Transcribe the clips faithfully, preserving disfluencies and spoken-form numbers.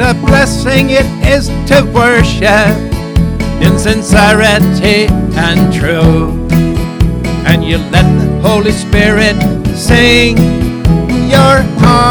a blessing it is to worship in sincerity and truth. And you let the Holy Spirit sing your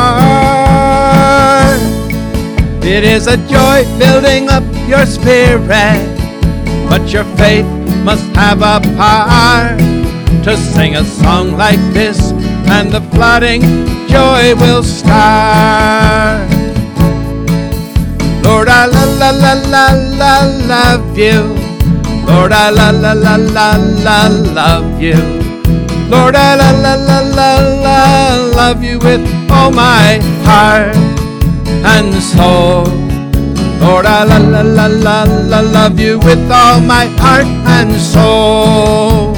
heart. It is a joy building up your spirit, but your faith must have a power to sing a song like this, and the flooding joy will start. Lord, I la la la la la love you. Lord, I la la la la la love you. Lord, I la la la la la love you with all my heart and soul. Lord, I la la la la la love you with all my heart and soul.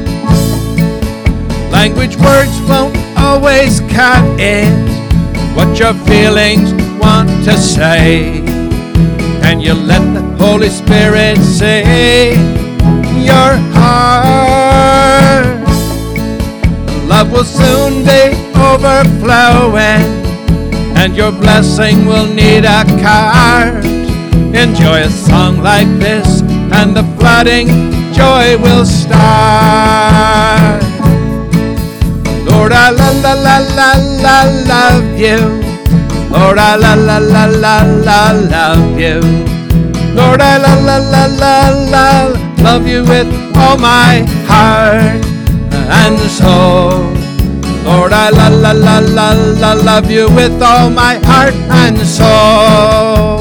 Language words won't always cut it, what your feelings want to say. And you let the Holy Spirit say your heart. Love will soon be overflowing, and your blessing will need a cart. Enjoy a song like this, and the flooding joy will start. Lord, I la la la la la love you. Lord, I la la la la la love you. Lord, I la la la la la love you with all my heart and soul. Lord, I la la la la la love you with all my heart and soul.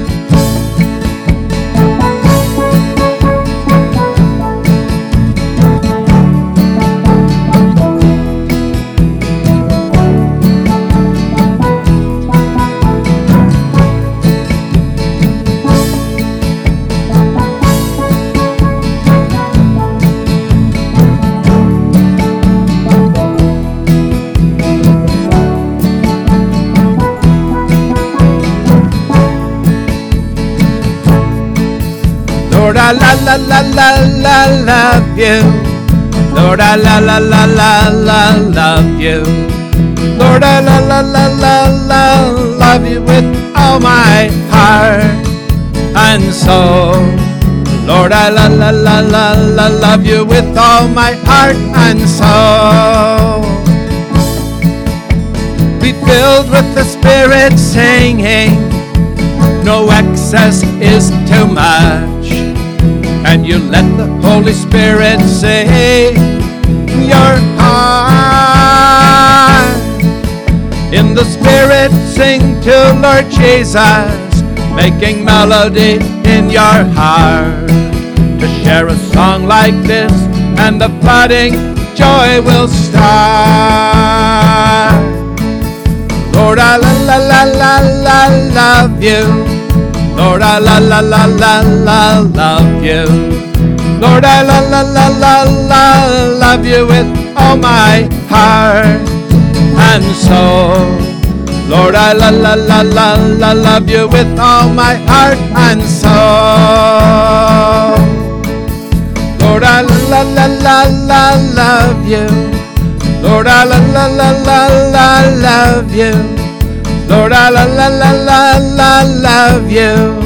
Lord, I la la la la la love you. Lord, I la la la la la love you. Lord, I la la la la la love you with all my heart and soul. Lord, I la la la la la love you with all my heart and soul. Be filled with the Spirit singing, no excess is too much. And you let the Holy Spirit say your heart. In the Spirit sing to Lord Jesus, making melody in your heart. To share a song like this, and the flooding joy will start. Lord, I la la la la la love you. Lord, I la la la la la love you. Lord, I la la la la la love you with all my heart and soul. Lord, I la la la la la love you with all my heart and soul. Lord, I la la la la la love you. Lord, I la la la la la love you. Lord, I la la la la la love you.